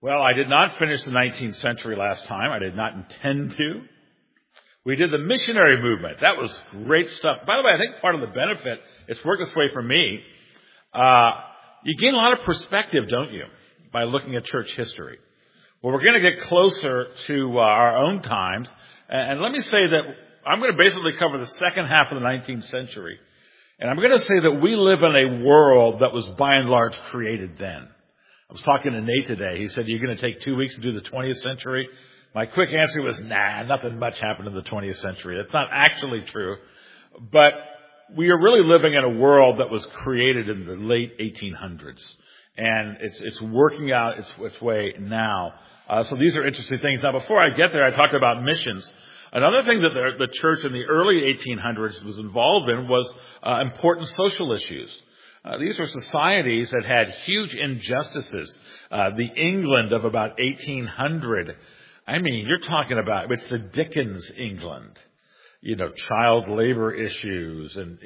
Well, I did not finish the 19th century last time. I did not intend to. We did the missionary movement. That was great stuff. By the way, I think part of the benefit, it's worked this way for me, you gain a lot of perspective, don't you, by looking at church history. Well, we're going to get closer to our own times. And let me say that I'm going to basically cover the second half of the 19th century. And I'm going to say that we live in a world that was by and large created then. I was talking to Nate today. He said, "You're going to take 2 weeks to do the 20th century?" My quick answer was, nothing much happened in the 20th century. That's not actually true. But we are really living in a world that was created in the late 1800s. And it's working out its way now. So these are interesting things. Now, before I get there, I talked about missions. Another thing that the church in the early 1800s was involved in was important social issues. These were societies that had huge injustices. The England of about 1800, I mean, you're talking about, it's the Dickens England. Child labor issues and,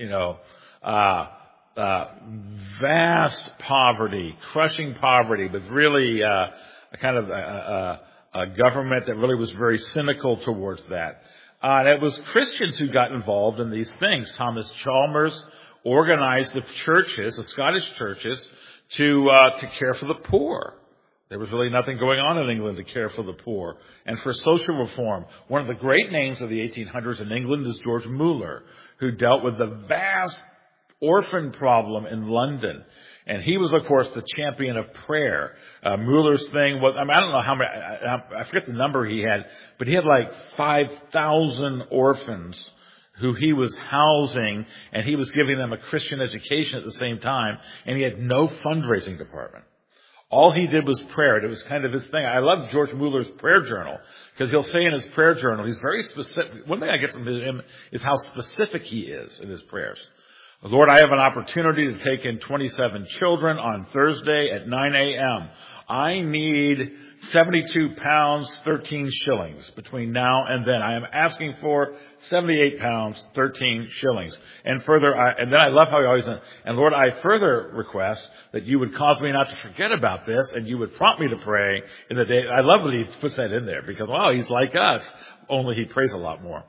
vast poverty, crushing poverty, but really a kind of a government that really was very cynical towards that. And it was Christians who got involved in these things. Thomas Chalmers organized the churches, the Scottish churches, to care for the poor. There was really nothing going on in England to care for the poor. And for social reform, one of the great names of the 1800s in England is George Muller, who dealt with the vast orphan problem in London. And he was, of course, the champion of prayer. Muller's thing was, I don't know how many, I forget the number he had, but he had like 5,000 orphans who he was housing, and he was giving them a Christian education at the same time, and he had no fundraising department. All he did was prayer. It was kind of his thing. I love George Muller's prayer journal, because he'll say in his prayer journal, he's very specific. One thing I get from him is how specific he is in his prayers. Lord, I have an opportunity to take in 27 children on Thursday at 9 a.m. I need 72 pounds, 13 shillings between now and then. I am asking for 78 pounds, 13 shillings. And further, and then I love how he always says, and Lord, I further request that you would cause me not to forget about this and you would prompt me to pray in the day. I love when he puts that in there because, wow, he's like us, only he prays a lot more.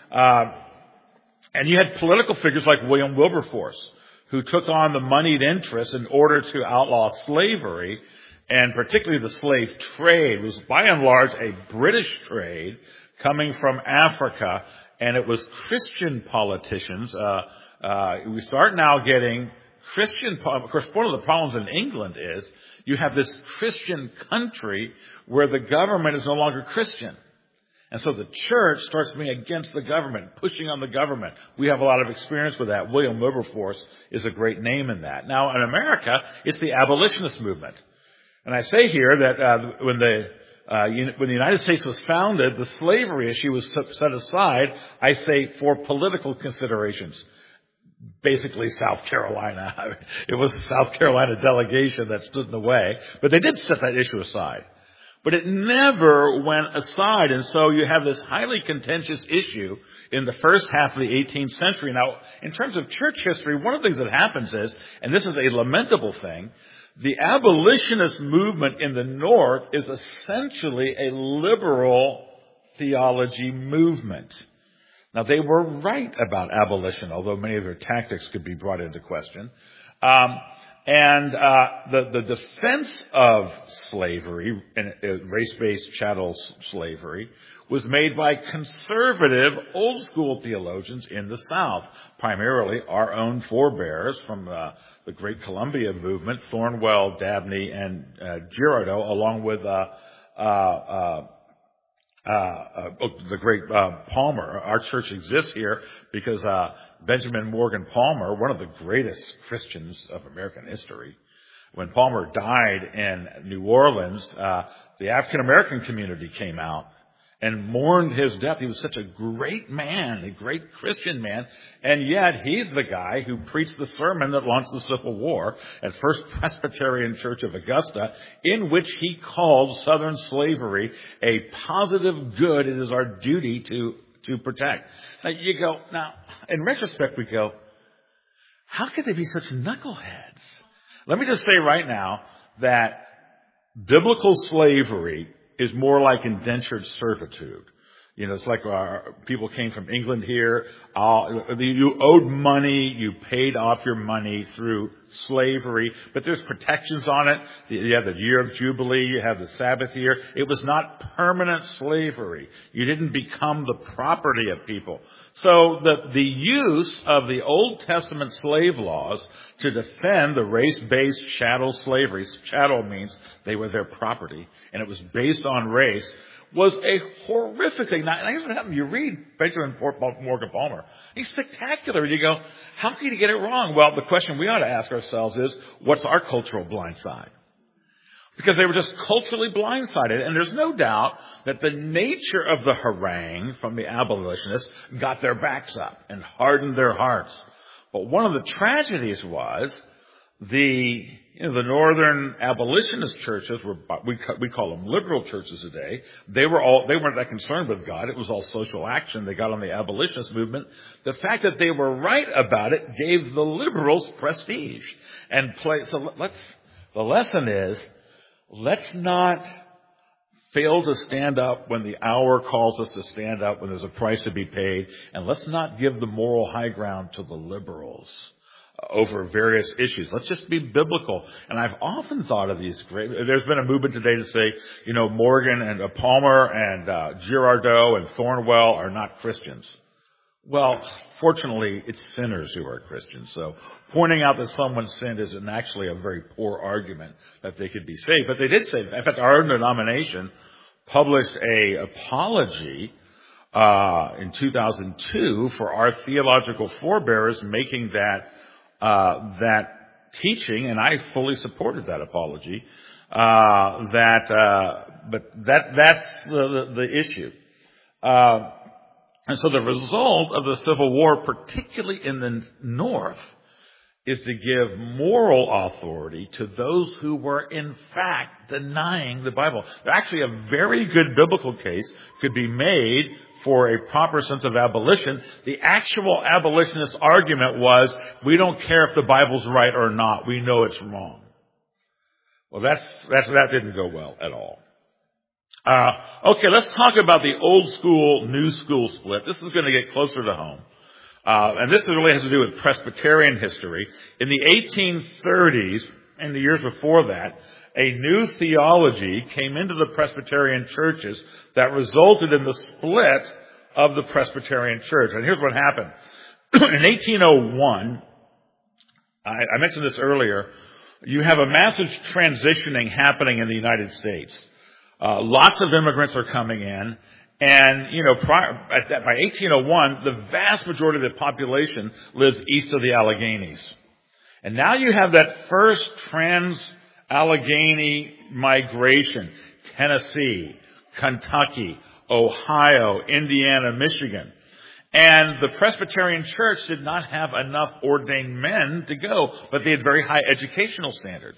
And you had political figures like William Wilberforce, who took on the moneyed interest in order to outlaw slavery, and particularly the slave trade was by and large a British trade coming from Africa, and it was Christian politicians. We start now getting Christian, of course, one of the problems in England is you have this Christian country where the government is no longer Christian. And so the church starts being against the government, pushing on the government. We have a lot of experience with that. William Wilberforce is a great name in that. Now, in America, it's the abolitionist movement. And I say here that when the United States was founded, the slavery issue was set aside, I say, for political considerations. Basically, South Carolina. It was the South Carolina delegation that stood in the way. But they did set that issue aside. But it never went aside, and so you have this highly contentious issue in the first half of the 18th century. Now, in terms of church history, one of the things that happens is, and this is a lamentable thing, the abolitionist movement in the North is essentially a liberal theology movement. Now, they were right about abolition, although many of their tactics could be brought into question. And the defense of slavery, and race-based chattel slavery, was made by conservative, old-school theologians in the South, primarily our own forebears from the great Columbia movement, Thornwell, Dabney, and Girardeau, along with the great Palmer. Our church exists here because Benjamin Morgan Palmer, one of the greatest Christians of American history, when Palmer died in New Orleans, the African American community came out and mourned his death. He was such a great man, a great Christian man, and yet he's the guy who preached the sermon that launched the Civil War at First Presbyterian Church of Augusta, in which he called Southern slavery a positive good it is our duty to protect. Now, in retrospect, we go, how could they be such knuckleheads? Let me just say right now that Biblical slavery is more like indentured servitude. You know, it's like people came from England here. You owed money. You paid off your money through slavery. But there's protections on it. You have the year of Jubilee. You have the Sabbath year. It was not permanent slavery. You didn't become the property of people. So the use of the Old Testament slave laws to defend the race-based chattel slavery, chattel means they were their property, and it was based on race, was a horrific thing. Now, here's what happened. You read Benjamin Morgan Palmer. He's spectacular. You go, how can you get it wrong? Well, the question we ought to ask ourselves is, what's our cultural blind side? Because they were just culturally blindsided. And there's no doubt that the nature of the harangue from the abolitionists got their backs up and hardened their hearts. But one of the tragedies was the northern abolitionist churches we call them liberal churches today. They weren't that concerned with God. It was all social action. They got on the abolitionist movement. The fact that they were right about it gave the liberals prestige and play. So the lesson is, let's not fail to stand up when the hour calls us to stand up, when there's a price to be paid, and let's not give the moral high ground to the liberals over various issues. Let's just be biblical. And I've often thought of these there's been a movement today to say, Morgan and Palmer and Girardeau and Thornwell are not Christians. Well, fortunately, it's sinners who are Christians. So pointing out that someone sinned is actually a very poor argument that they could be saved. But they did say, in fact, our denomination published a apology in 2002 for our theological forebearers making that teaching, and I fully supported that apology. But that's the issue. And so the result of the Civil War, particularly in the North, is to give moral authority to those who were in fact denying the Bible. Actually, a very good biblical case could be made for a proper sense of abolition. The actual abolitionist argument was, we don't care if the Bible's right or not. We know it's wrong. Well, that didn't go well at all. Okay, let's talk about the old school, new school split. This is going to get closer to home. And this really has to do with Presbyterian history. In the 1830s, and the years before that, a new theology came into the Presbyterian churches that resulted in the split of the Presbyterian church. And here's what happened. In 1801, I mentioned this earlier, you have a massive transitioning happening in the United States. Lots of immigrants are coming in. And, by 1801, the vast majority of the population lives east of the Alleghenies. And now you have that first trans-Allegheny migration. Tennessee, Kentucky, Ohio, Indiana, Michigan. And the Presbyterian Church did not have enough ordained men to go, but they had very high educational standards.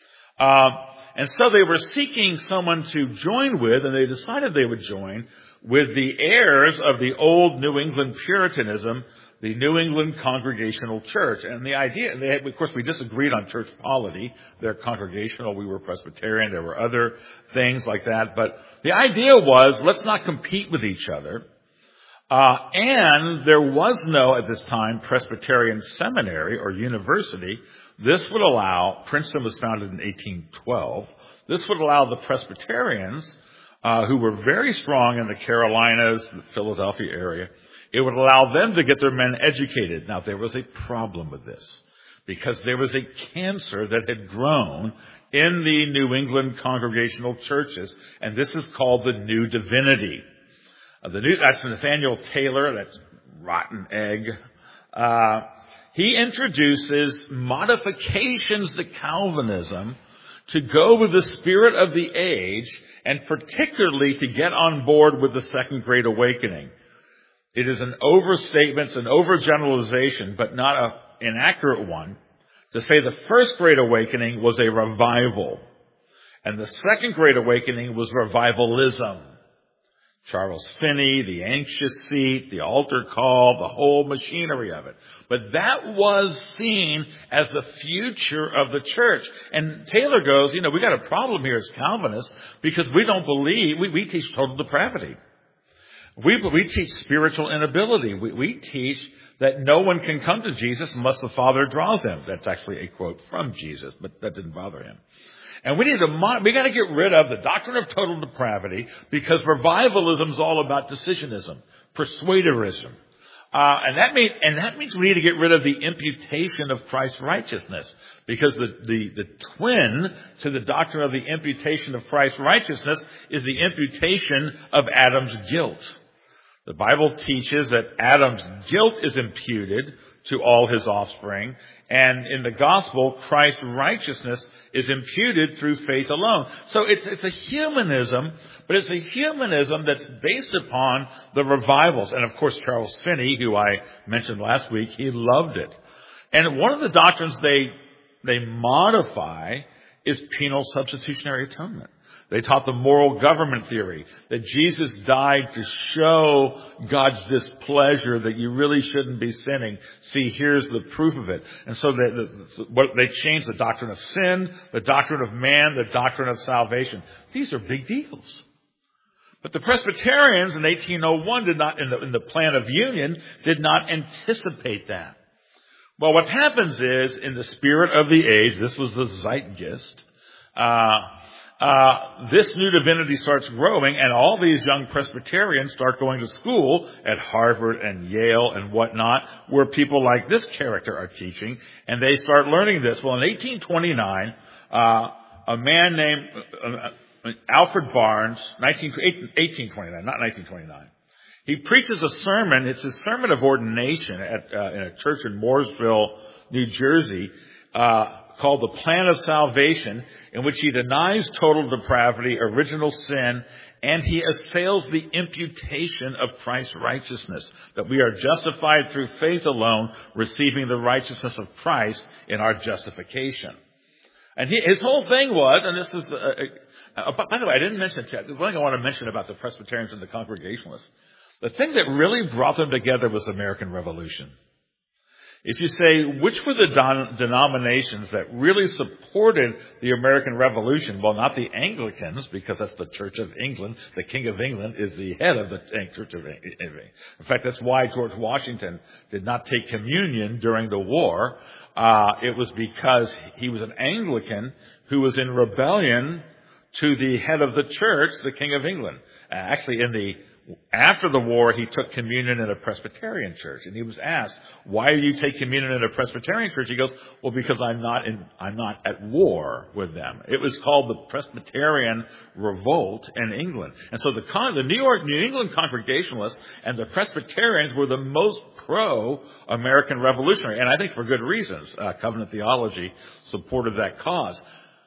And so they were seeking someone to join with, and they decided they would join with the heirs of the old New England Puritanism, the New England Congregational Church. And the idea, of course, we disagreed on church polity. They're congregational, we were Presbyterian, there were other things like that. But the idea was, let's not compete with each other. And there was no, at this time, Presbyterian seminary or university. This would allow, Princeton was founded in 1812, this would allow the Presbyterians, who were very strong in the Carolinas, the Philadelphia area, it would allow them to get their men educated. Now, there was a problem with this, because there was a cancer that had grown in the New England Congregational churches, and this is called the New Divinity. That's Nathaniel Taylor, that's rotten egg. He introduces modifications to Calvinism to go with the spirit of the age, and particularly to get on board with the Second Great Awakening. It is an overstatement, it's an overgeneralization, but not an inaccurate one, to say the First Great Awakening was a revival, and the Second Great Awakening was revivalism. Charles Finney, the anxious seat, the altar call, the whole machinery of it. But that was seen as the future of the church. And Taylor goes, we got a problem here as Calvinists because we don't believe, we teach total depravity. We teach spiritual inability. We teach that no one can come to Jesus unless the Father draws him. That's actually a quote from Jesus, but that didn't bother him. And we got to get rid of the doctrine of total depravity because revivalism is all about decisionism, persuaderism. And that means we need to get rid of the imputation of Christ's righteousness, because the twin to the doctrine of the imputation of Christ's righteousness is the imputation of Adam's guilt. The Bible teaches that Adam's guilt is imputed to all his offspring, and in the gospel, Christ's righteousness is imputed through faith alone. So it's a humanism, but it's a humanism that's based upon the revivals. And of course, Charles Finney, who I mentioned last week, he loved it. And one of the doctrines they modify is penal substitutionary atonement. They taught the moral government theory, that Jesus died to show God's displeasure, that you really shouldn't be sinning. See, here's the proof of it. And so they changed the doctrine of sin, the doctrine of man, the doctrine of salvation. These are big deals. But the Presbyterians in 1801 did not, in the plan of union, did not anticipate that. Well, what happens is, in the spirit of the age, this was the zeitgeist, this new divinity starts growing, and all these young Presbyterians start going to school at Harvard and Yale and whatnot, where people like this character are teaching, and they start learning this. Well, in 1829, a man named Alfred Barnes, 1829, not 1929, he preaches a sermon. It's a sermon of ordination in a church in Mooresville, New Jersey, called The Plan of Salvation, in which he denies total depravity, original sin, and he assails the imputation of Christ's righteousness, that we are justified through faith alone, receiving the righteousness of Christ in our justification. And his whole thing was, and this is, by the way, I didn't mention it yet. The one thing I want to mention about the Presbyterians and the Congregationalists, the thing that really brought them together was the American Revolution. If you say, which were the denominations that really supported the American Revolution? Well, not the Anglicans, because that's the Church of England. The King of England is the head of the Church of England. In fact, that's why George Washington did not take communion during the war. It was because he was an Anglican who was in rebellion to the head of the church, the King of England. Actually, after the war, he took communion in a Presbyterian church, and he was asked, "Why do you take communion in a Presbyterian church?" He goes, "Well, because I'm not at war with them." It was called the Presbyterian Revolt in England, and so the New England Congregationalists and the Presbyterians were the most pro-American Revolutionary, and I think for good reasons. Covenant theology supported that cause,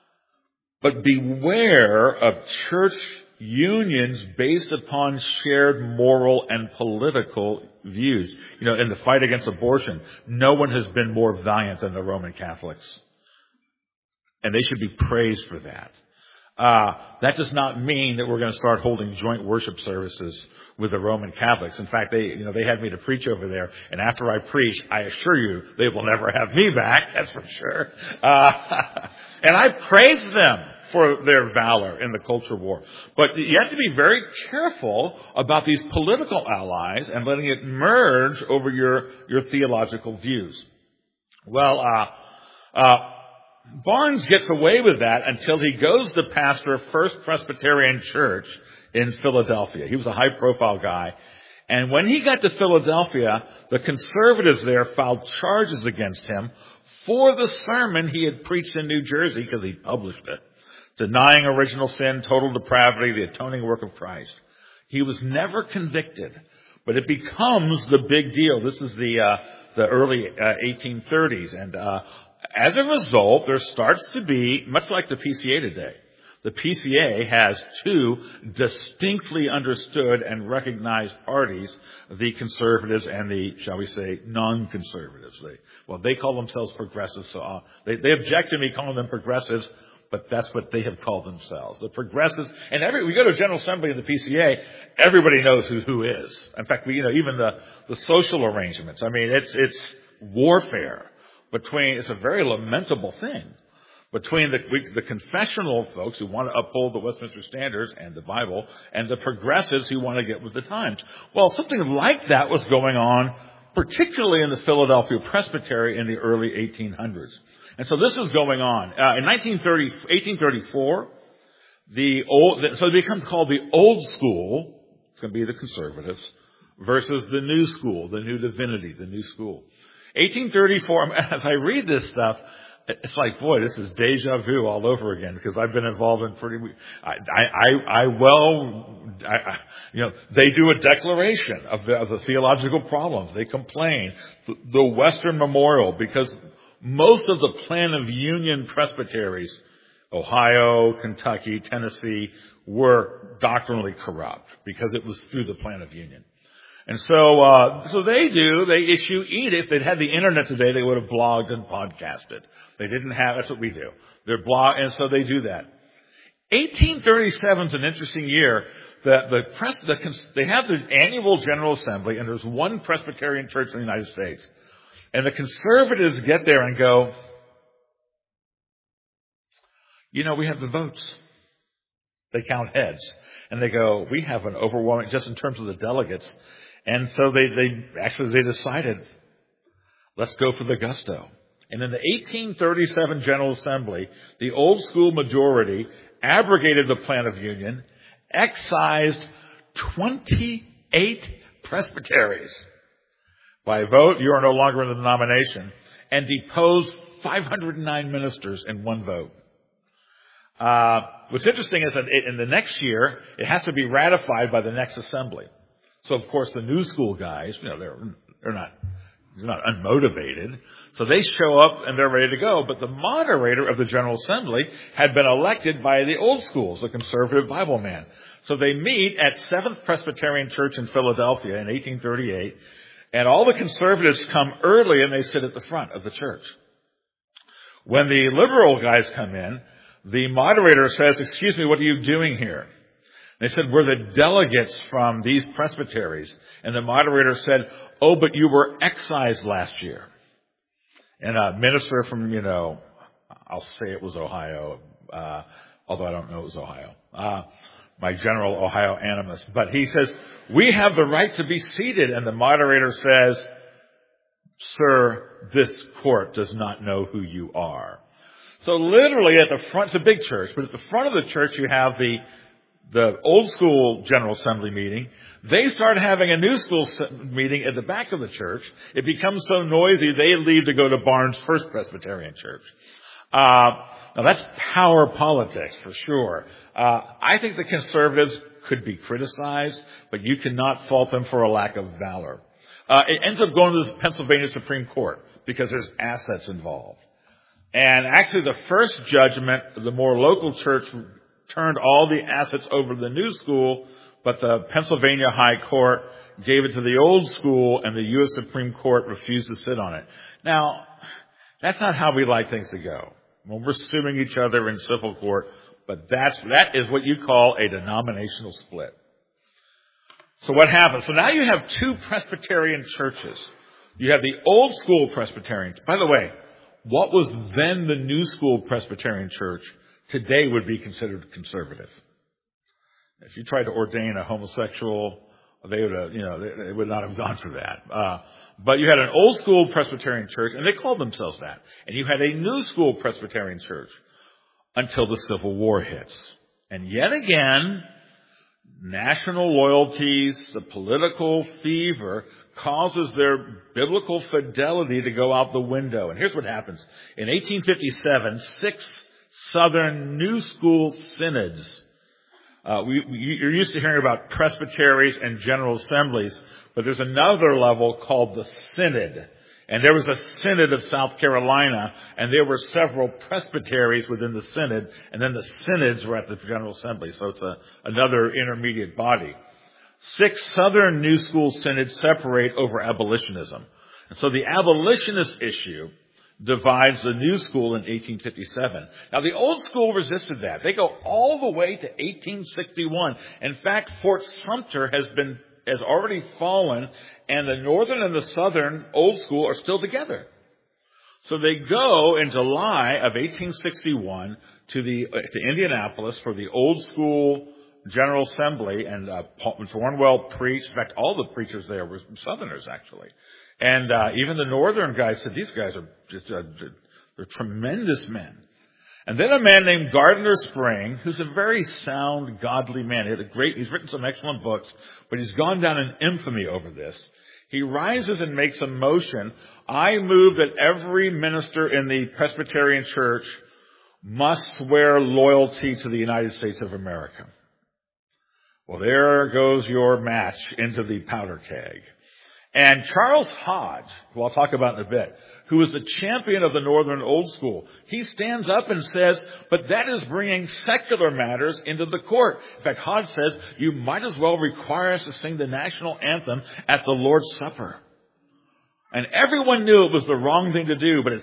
but beware of church unions based upon shared moral and political views. In the fight against abortion, no one has been more valiant than the Roman Catholics. And they should be praised for that. That does not mean that we're going to start holding joint worship services with the Roman Catholics. In fact, they had me to preach over there, and after I preach, I assure you, they will never have me back, that's for sure. And I praise them for their valor in the culture war. But you have to be very careful about these political allies and letting it merge over your theological views. Well, Barnes gets away with that until he goes to pastor First Presbyterian Church in Philadelphia. He was a high-profile guy. And when he got to Philadelphia, the conservatives there filed charges against him for the sermon he had preached in New Jersey, because he published it, denying original sin, total depravity, the atoning work of Christ. He was never convicted, but it becomes the big deal. This is the early 1830s, and as a result, there starts to be, much like the PCA today, the PCA has two distinctly understood and recognized parties, the conservatives and the, shall we say, non-conservatives. They call themselves progressives, so they object to me calling them progressives, but that's what they have called themselves. The progressives, and we go to General Assembly in the PCA, everybody knows who is. In fact, even the social arrangements. I mean, it's warfare it's a very lamentable thing between the confessional folks who want to uphold the Westminster Standards and the Bible and the progressives who want to get with the times. Well, something like that was going on, particularly in the Philadelphia Presbytery in the early 1800s. And so this is going on. In 1834, so it becomes called the Old School. It's going to be the conservatives versus the New School, the New Divinity, the New School. 1834, as I read this stuff, it's like, boy, this is deja vu all over again, because I've been involved in they do a declaration of the theological problems. They complain. The Western Memorial, because most of the Plan of Union presbyteries, Ohio, Kentucky, Tennessee, were doctrinally corrupt because it was through the Plan of Union. And so they issue edicts. If they'd had the internet today, they would have blogged and podcasted. They didn't have, that's what we do. They're and so they do that. 1837 is an interesting year. They have the annual General Assembly, and there's one Presbyterian church in the United States. And the conservatives get there and go, we have the votes. They count heads. And they go, we have an overwhelming, just in terms of the delegates. And so they decided, let's go for the gusto. And in the 1837 General Assembly, the Old School majority abrogated the Plan of Union, excised 28 presbyteries. By vote, you are no longer in the denomination, and deposed 509 ministers in one vote. What's interesting is that in the next year, it has to be ratified by the next assembly. So, of course, the New School guys, they're not unmotivated. So they show up and they're ready to go. But the moderator of the General Assembly had been elected by the Old Schools, the conservative Bible man. So they meet at Seventh Presbyterian Church in Philadelphia in 1838. And all the conservatives come early and they sit at the front of the church. When the liberal guys come in, the moderator says, "Excuse me, what are you doing here?" They said, "We're the delegates from these presbyteries." And the moderator said, "Oh, but you were excised last year." And a minister from, I'll say it was Ohio, although I don't know it was Ohio, my general Ohio animus. But he says, "We have the right to be seated." And the moderator says, "Sir, this court does not know who you are." So literally at the front, it's a big church, but at the front of the church you have the Old School General Assembly meeting. They start having a New School meeting at the back of the church. It becomes so noisy, they leave to go to Barnes First Presbyterian Church. Now that's power politics for sure. I think the conservatives could be criticized, but you cannot fault them for a lack of valor. It ends up going to the Pennsylvania Supreme Court because there's assets involved. And actually the first judgment, the more local church turned all the assets over to the New School, but the Pennsylvania High Court gave it to the Old School, and the U.S. Supreme Court refused to sit on it. Now, that's not how we like things to go. When we're suing each other in civil court, but that is what you call a denominational split. So what happens? So now you have two Presbyterian churches. You have the Old School Presbyterian. By the way, what was then the New School Presbyterian Church today would be considered conservative. If you tried to ordain a homosexual, they would not have gone for that. But you had an Old School Presbyterian Church, and they called themselves that. And you had a New School Presbyterian Church until the Civil War hits. And yet again, national loyalties, the political fever causes their biblical fidelity to go out the window. And here's what happens. In 1857, 6 Southern New School synods. You're used to hearing about presbyteries and general assemblies, but there's another level called the synod. And there was a synod of South Carolina, and there were several presbyteries within the synod, and then the synods were at the General Assembly. So it's another intermediate body. 6 Southern New School synods separate over abolitionism. And so the abolitionist issue divides the new school in 1857. Now, the old school resisted that. They go all the way to 1861. In fact, Fort Sumter has already fallen, and the northern and the southern old school are still together. So they go in July of 1861 to Indianapolis for the old school General Assembly, and Thornwell preached. In fact, all the preachers there were Southerners, actually. And even the northern guys said, these guys are just they're tremendous men. And then a man named Gardner Spring, who's a very sound, godly man. He's written some excellent books, but he's gone down in infamy over this. He rises and makes a motion. I move that every minister in the Presbyterian Church must swear loyalty to the United States of America. Well, there goes your match into the powder keg. And Charles Hodge, who I'll talk about in a bit, who is the champion of the Northern Old School, he stands up and says, but that is bringing secular matters into the court. In fact, Hodge says, you might as well require us to sing the national anthem at the Lord's Supper. And everyone knew it was the wrong thing to do, but it's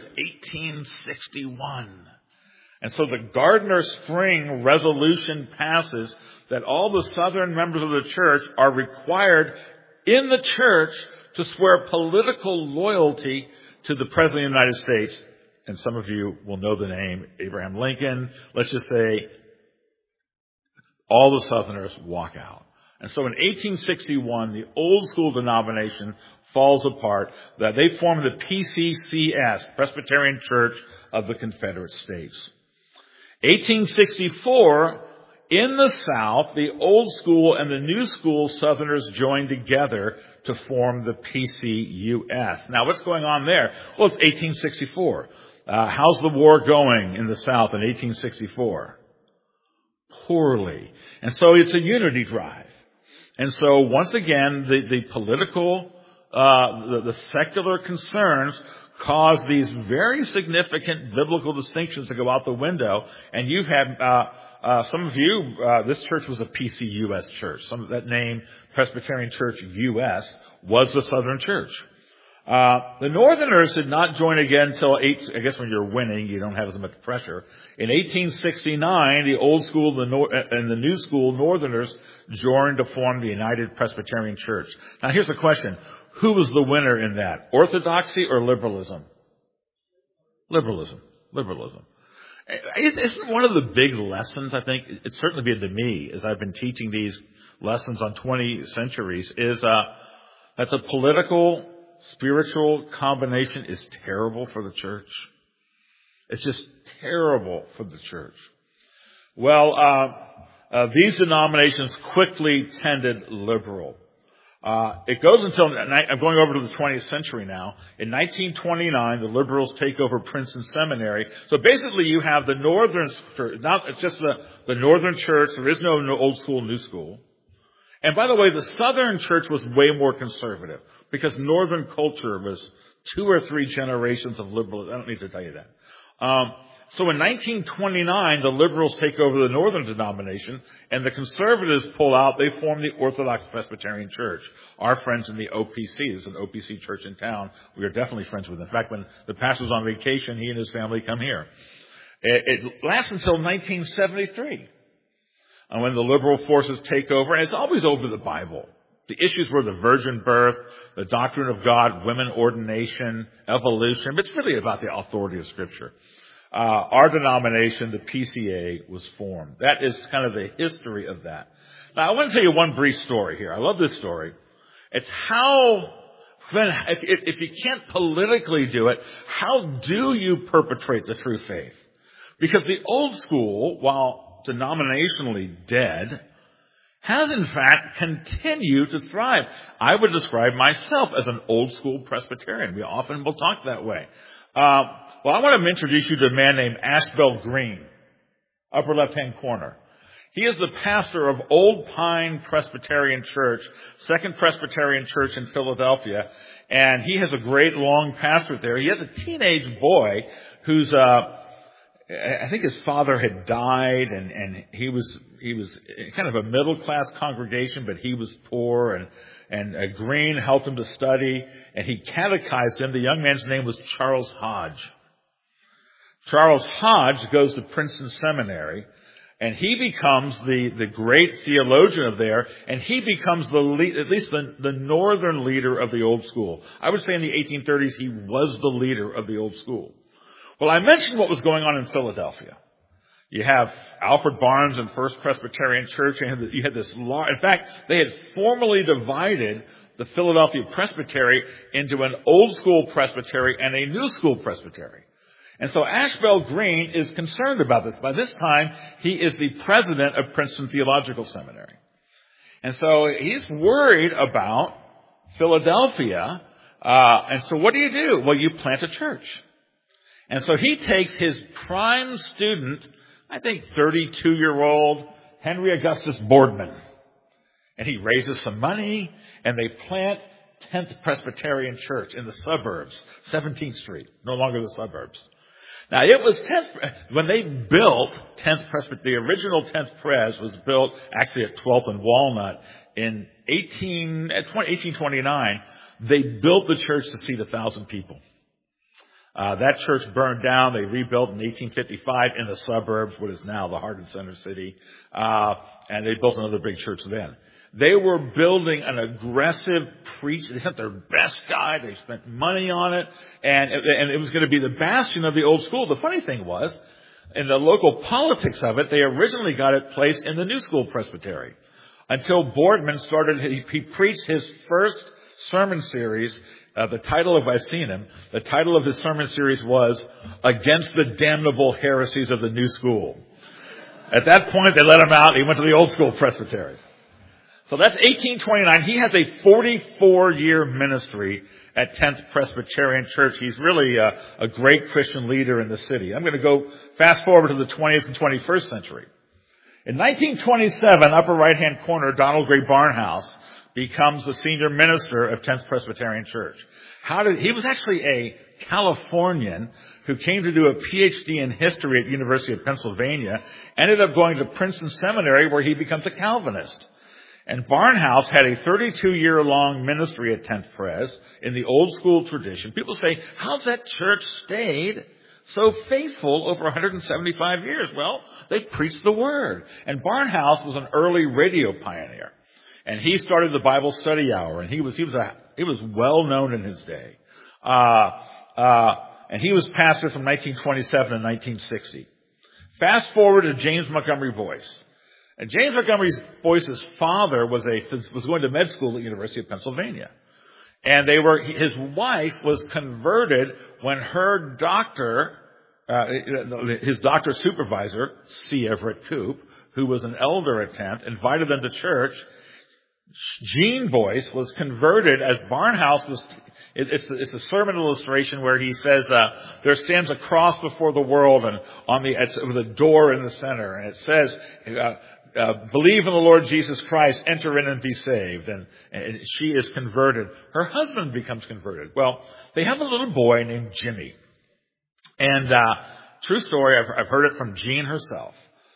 1861. And so the Gardner Spring resolution passes that all the Southern members of the church are required in the church to swear political loyalty to the President of the United States. And some of you will know the name, Abraham Lincoln. Let's just say all the Southerners walk out. And so in 1861, the old school denomination falls apart. That they form the PCCS, Presbyterian Church of the Confederate States. 1864, in the South, the old school and the new school Southerners joined together to form the PCUS. Now, what's going on there? Well, it's 1864. How's the war going in the South in 1864? Poorly. And so it's a unity drive. And so once again, the political, the secular concerns cause these very significant biblical distinctions to go out the window. And you have, some of you, this church was a PCUS church. Some of that name, Presbyterian Church US, was the Southern Church. The Northerners did not join again until I guess when you're winning, you don't have as much pressure. In 1869, the old school and the new school Northerners joined to form the United Presbyterian Church. Now here's the question. Who was the winner in that? Orthodoxy or liberalism? Liberalism. Isn't one of the big lessons, I think, it's certainly been to me as I've been teaching these lessons on 20 centuries, is that the political, spiritual combination is terrible for the church. It's just terrible for the church. Well, these denominations quickly tended liberal. It goes until, I'm going over to the 20th century now. In 1929, the liberals take over Princeton Seminary. So basically you have the Northern Church, it's just the Northern Church. There is no old school, new school. And by the way, the Southern Church was way more conservative because Northern culture was 2 or 3 generations of liberalism. I don't need to tell you that. So in 1929, the liberals take over the Northern denomination, and the conservatives pull out. They form the Orthodox Presbyterian Church. Our friends in the OPC, there's an OPC church in town. We are definitely friends with them. In fact, when the pastor's on vacation, he and his family come here. It lasts until 1973, and when the liberal forces take over, and it's always over the Bible. The issues were the virgin birth, the doctrine of God, women ordination, evolution, but it's really about the authority of Scripture. Our denomination, the PCA, was formed. That is kind of the history of that. Now, I want to tell you one brief story here. I love this story. It's how, if you can't politically do it, how do you perpetrate the true faith? Because the old school, while denominationally dead, has in fact continued to thrive. I would describe myself as an old school Presbyterian. We often will talk that way. Well, I want to introduce you to a man named Ashbel Green, upper left-hand corner. He is the pastor of Old Pine Presbyterian Church, Second Presbyterian Church in Philadelphia, and he has a great long pastorate there. He has a teenage boy who's, I think his father had died, and he was kind of a middle-class congregation, but he was poor, and Green helped him to study, and he catechized him. The young man's name was Charles Hodge. Charles Hodge goes to Princeton Seminary, and he becomes the great theologian of there, and he becomes at least the northern leader of the old school. I would say in the 1830s he was the leader of the old school. Well, I mentioned what was going on in Philadelphia. You have Alfred Barnes and First Presbyterian Church, and you had this large, in fact, they had formally divided the Philadelphia Presbytery into an old school presbytery and a new school presbytery. And so Ashbel Green is concerned about this. By this time, he is the president of Princeton Theological Seminary. And so he's worried about Philadelphia. And so what do? Well, you plant a church. And so he takes his prime student, I think 32-year-old Henry Augustus Boardman. And he raises some money, and they plant 10th Presbyterian Church in the suburbs, 17th Street, no longer the suburbs. Now, it was 10th, when they built 10th Presbyterian, the original 10th Pres was built actually at 12th and Walnut in 1829. They built the church to seat 1,000 people. That church burned down. They rebuilt in 1855 in the suburbs, what is now the heart and center city. And they built another big church then. They were building an aggressive preach. They sent their best guy. They spent money on it. And it was going to be the bastion of the old school. The funny thing was, in the local politics of it, they originally got it placed in the new school presbytery. Until Boardman he preached his first sermon series. The title, if I've seen him, the title of his sermon series was Against the Damnable Heresies of the New School. At that point, they let him out. He went to the old school presbytery. So that's 1829. He has a 44-year ministry at 10th Presbyterian Church. He's really a great Christian leader in the city. I'm going to go fast forward to the 20th and 21st century. In 1927, upper right-hand corner, Donald Gray Barnhouse becomes the senior minister of 10th Presbyterian Church. He was actually a Californian who came to do a PhD in history at University of Pennsylvania, ended up going to Princeton Seminary where he becomes a Calvinist. And Barnhouse had a 32-year-long ministry at 10th Pres in the old school tradition. People say, how's that church stayed so faithful over 175 years? Well, they preached the Word. And Barnhouse was an early radio pioneer. And he started the Bible study hour, and he was well known in his day. And he was pastor from 1927 to 1960. Fast forward to James Montgomery Boyce. And James Montgomery Boyce's father was going to med school at the University of Pennsylvania. And his wife was converted when her doctor, his doctor supervisor, C. Everett Koop, who was an elder at 10th, invited them to church. Gene Boyce was converted as Barnhouse was. It's a sermon illustration where he says, there stands a cross before the world, and with a door in the center, and it says, believe in the Lord Jesus Christ, enter in and be saved. And she is converted. Her husband becomes converted. Well, they have a little boy named Jimmy. And true story, I've heard it from Jean herself.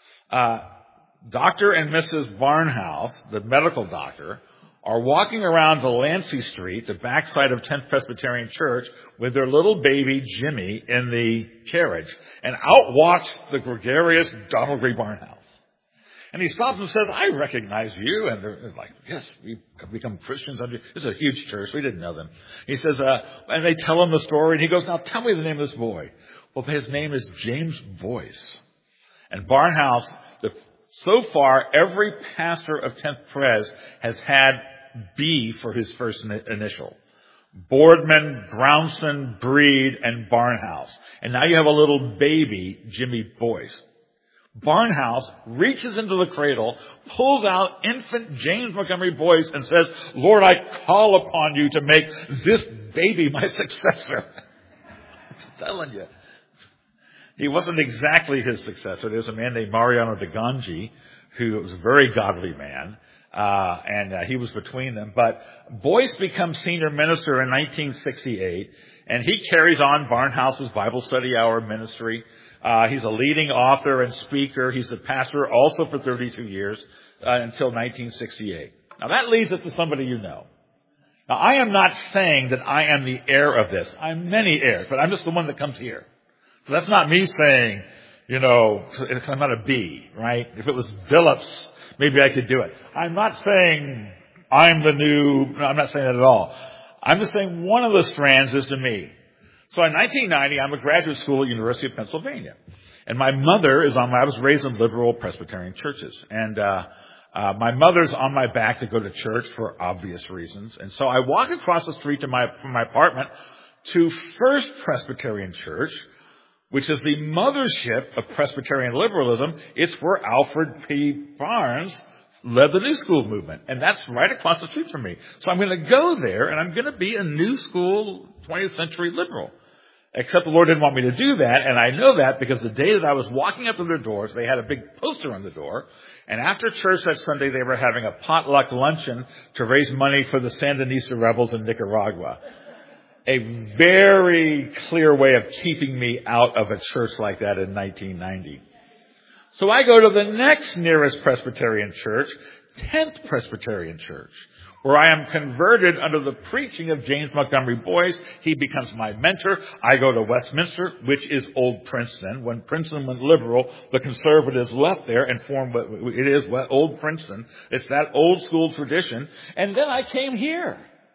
Dr. and Mrs. Barnhouse, the medical doctor, are walking around Delancey Street, the backside of 10th Presbyterian Church, with their little baby Jimmy in the carriage. And out walks the gregarious Donald Gray Barnhouse. And he stops and says, I recognize you. And they're like, yes, we've become Christians. This is a huge church. We didn't know them. He says, and they tell him the story. And he goes, now tell me the name of this boy. Well, his name is James Boyce. And Barnhouse, so far, every pastor of 10th Pres has had B for his first initial. Boardman, Brownson, Breed, and Barnhouse. And now you have a little baby, Jimmy Boyce. Barnhouse reaches into the cradle, pulls out infant James Montgomery Boyce, and says, Lord, I call upon you to make this baby my successor. I'm telling you. He wasn't exactly his successor. There was a man named Mariano de Gangi, who was a very godly man, and he was between them. But Boyce becomes senior minister in 1968, and he carries on Barnhouse's Bible study hour ministry. He's a leading author and speaker. He's the pastor also for 32 years until 1968. Now that leads us to somebody you know. Now I am not saying that I am the heir of this. I'm many heirs, but I'm just the one that comes here. So that's not me saying, I'm not a B, right? If it was Billups, maybe I could do it. I'm not saying I'm not saying that at all. I'm just saying one of the strands is to me. So in 1990, I'm a graduate school at University of Pennsylvania. And my mother I was raised in liberal Presbyterian churches. And, my mother's on my back to go to church for obvious reasons. And so I walk across the street from my apartment to First Presbyterian Church, which is the mothership of Presbyterian liberalism. It's where Alfred P. Barnes led the New School movement. And that's right across the street from me. So I'm going to go there, and I'm going to be a New School 20th century liberal. Except the Lord didn't want me to do that, and I know that because the day that I was walking up to their doors, they had a big poster on the door, and after church that Sunday, they were having a potluck luncheon to raise money for the Sandinista rebels in Nicaragua. A very clear way of keeping me out of a church like that in 1990. So I go to the next nearest Presbyterian church, 10th Presbyterian Church, where I am converted under the preaching of James Montgomery Boyce. He becomes my mentor. I go to Westminster, which is old Princeton. When Princeton went liberal, the conservatives left there and formed what it is, old Princeton. It's that old school tradition. And then I came here.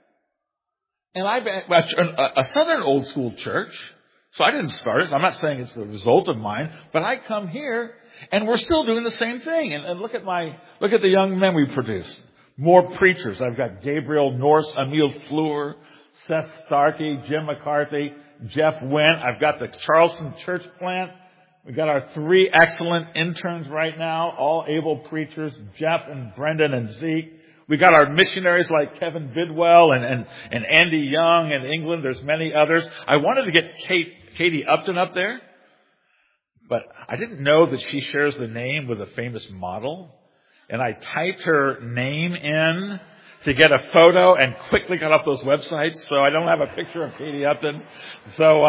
And a Southern old school church. So I didn't start it. I'm not saying it's the result of mine, but I come here and we're still doing the same thing. And look at the young men we produce. More preachers. I've got Gabriel Norse, Emil Fleur, Seth Starkey, Jim McCarthy, Jeff Wynn. I've got the Charleston church plant. We've got our 3 excellent interns right now, all able preachers, Jeff and Brendan and Zeke. We got our missionaries like Kevin Bidwell and Andy Young in England. There's many others. I wanted to get Katie Upton up there, but I didn't know that she shares the name with a famous model. And I typed her name in to get a photo and quickly got off those websites. So I don't have a picture of Katie Upton. So,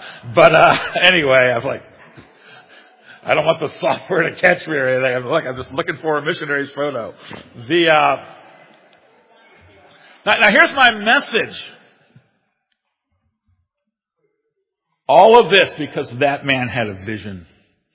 anyway, I'm like, I don't want the software to catch me or anything. I'm just looking for a missionary's photo. Now here's my message. All of this because that man had a vision.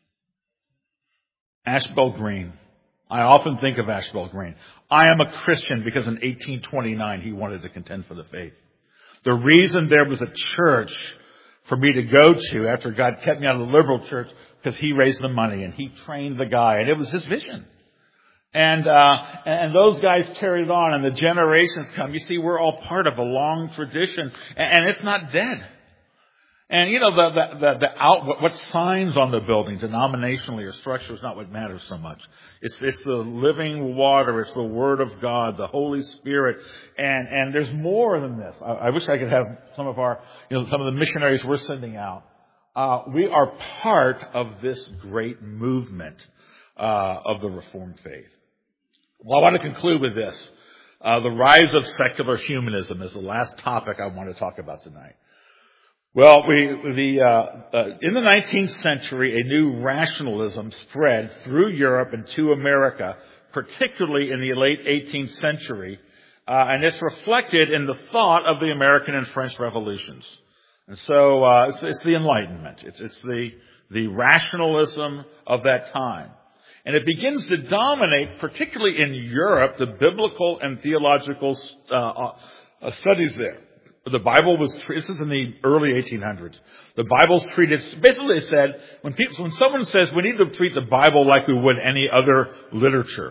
Ashbel Green. I often think of Ashbel Green. I am a Christian because in 1829 he wanted to contend for the faith. The reason there was a church for me to go to after God kept me out of the liberal church because he raised the money and he trained the guy and it was his vision. And those guys carried on and the generations come. You see, we're all part of a long tradition and it's not dead. And what signs on the building, denominationally or structure, is not what matters so much. It's the living water. It's the Word of God, the Holy Spirit, and there's more than this. I wish I could have some of the missionaries we're sending out. We are part of this great movement of the Reformed faith. Well, I want to conclude with this: the rise of secular humanism is the last topic I want to talk about tonight. Well, in the 19th century, a new rationalism spread through Europe and to America, particularly in the late 18th century, and it's reflected in the thought of the American and French revolutions. And so it's the Enlightenment. It's the rationalism of that time. And it begins to dominate, particularly in Europe, the biblical and theological studies there. The Bible this is in the early 1800s. The Bible's treated, basically they said, when someone says we need to treat the Bible like we would any other literature.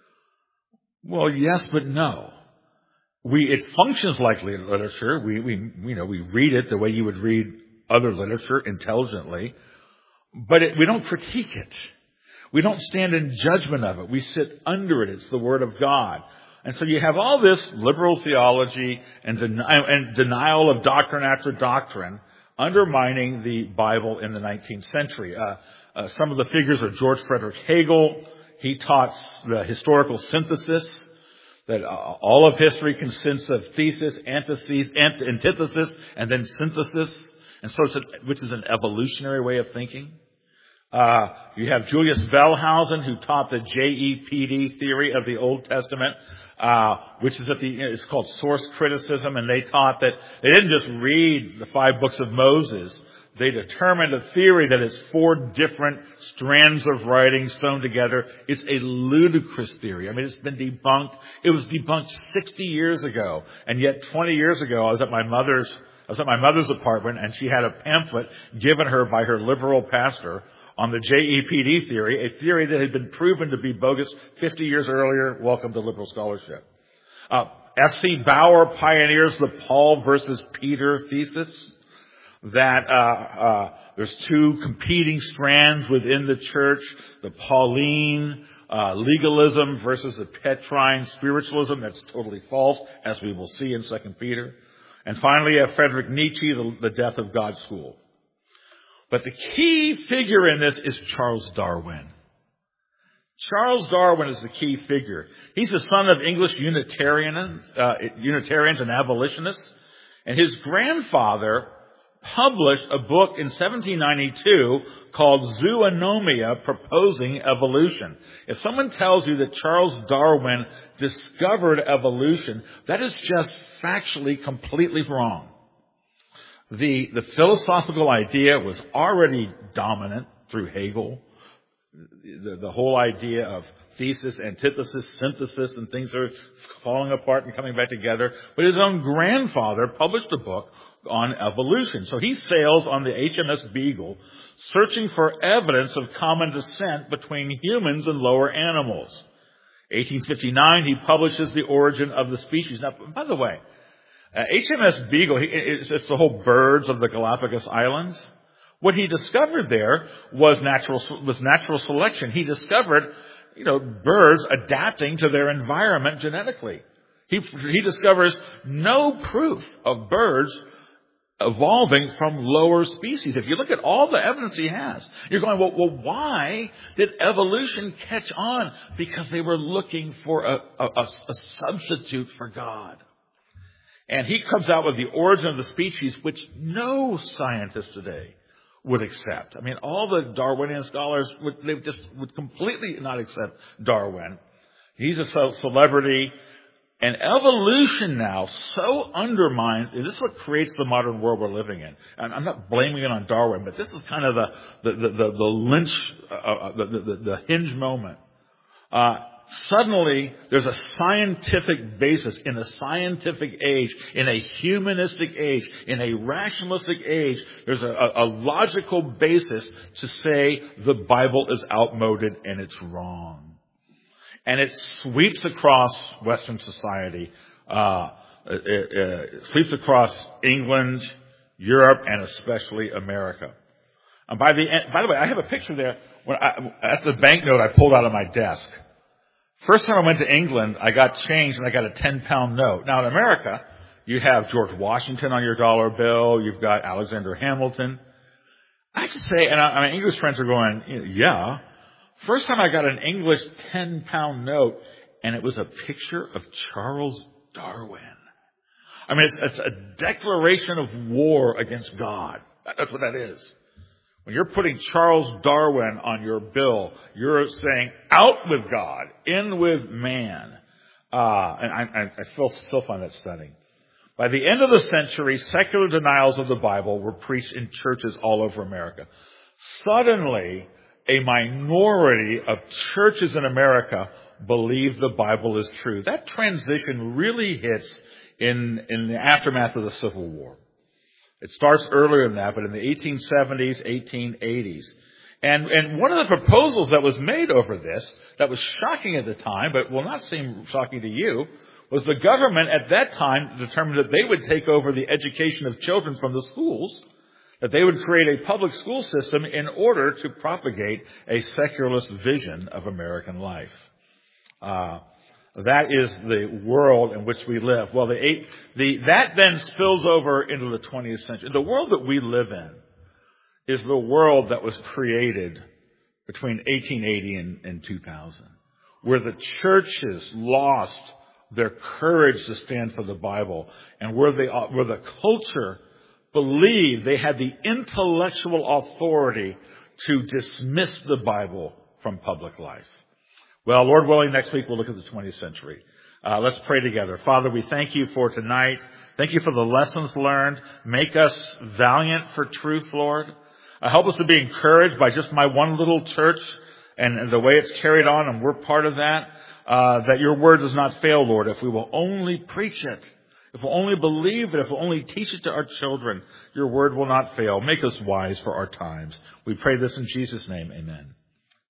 Well, yes, but no. It functions like literature. We read it the way you would read other literature intelligently. But we don't critique it. We don't stand in judgment of it. We sit under it. It's the Word of God. And so you have all this liberal theology and denial of doctrine after doctrine undermining the Bible in the 19th century. Some of the figures are George Frederick Hegel. He taught the historical synthesis, that all of history consists of thesis, antithesis, and then synthesis, and so which is an evolutionary way of thinking. You have Julius Wellhausen, who taught the JEPD theory of the Old Testament, which is it's called source criticism, and they taught that they didn't just read the 5 books of Moses, They determined a theory that it's 4 different strands of writing sewn together. It's a ludicrous theory. I mean, it's been debunked. It was debunked 60 years ago. And yet 20 years ago, I was at my mother's apartment, and she had a pamphlet given her by her liberal pastor on the JEPD theory, a theory that had been proven to be bogus 50 years earlier. Welcome to liberal scholarship. F.C. Bauer pioneers the Paul versus Peter thesis, that there's 2 competing strands within the church, the Pauline legalism versus the Petrine spiritualism. That's totally false, as we will see in 2 Peter. And finally, Friedrich Nietzsche, the death of God school. But the key figure in this is Charles Darwin. Charles Darwin is the key figure. He's the son of English Unitarians and abolitionists. And his grandfather published a book in 1792 called Zoonomia, Proposing Evolution. If someone tells you that Charles Darwin discovered evolution, that is just factually completely wrong. The philosophical idea was already dominant through Hegel. The whole idea of thesis, antithesis, synthesis, and things are falling apart and coming back together. But his own grandfather published a book on evolution. So he sails on the HMS Beagle, searching for evidence of common descent between humans and lower animals. 1859, he publishes The Origin of the Species. Now, by the way, HMS Beagle, it's the whole birds of the Galapagos Islands. What he discovered there was natural selection. He discovered, birds adapting to their environment genetically. He discovers no proof of birds evolving from lower species. If you look at all the evidence he has, you're going, well, why did evolution catch on? Because they were looking for a substitute for God. And he comes out with The Origin of the Species, which no scientist today would accept. I mean, all the Darwinian scholars would completely not accept Darwin. He's a celebrity. And evolution now so undermines, and this is what creates the modern world we're living in. And I'm not blaming it on Darwin, but this is kind of the lynch, the hinge moment. Suddenly, there's a scientific basis in a scientific age, in a humanistic age, in a rationalistic age. There's a logical basis to say the Bible is outmoded and it's wrong. And it sweeps across Western society. It sweeps across England, Europe, and especially America. And by the way, I have a picture there. That's a banknote I pulled out of my desk. First time I went to England, I got changed and I got a 10-pound note. Now in America, you have George Washington on your dollar bill. You've got Alexander Hamilton. I have to say, and my English friends are going, yeah. First time I got an English 10-pound note, and it was a picture of Charles Darwin. I mean, it's a declaration of war against God. That's what that is. When you're putting Charles Darwin on your bill, you're saying out with God, in with man. And I still find that stunning. By the end of the century, secular denials of the Bible were preached in churches all over America. Suddenly, a minority of churches in America believe the Bible is true. That transition really hits in the aftermath of the Civil War. It starts earlier than that, but in the 1870s, 1880s. And one of the proposals that was made over this, that was shocking at the time, but will not seem shocking to you, was the government at that time determined that they would take over the education of children from the schools, that they would create a public school system in order to propagate a secularist vision of American life. That is the world in which we live. Well, that then spills over into the 20th century. The world that we live in is the world that was created between 1880 and 2000, where the churches lost their courage to stand for the Bible, and where the culture believed they had the intellectual authority to dismiss the Bible from public life. Well, Lord willing, next week we'll look at the 20th century. Let's pray together. Father, we thank you for tonight. Thank you for the lessons learned. Make us valiant for truth, Lord. Help us to be encouraged by just my one little church and the way it's carried on, and we're part of that. That your word does not fail, Lord, if we will only preach it. If we'll only believe it, if we'll only teach it to our children, your word will not fail. Make us wise for our times. We pray this in Jesus' name. Amen.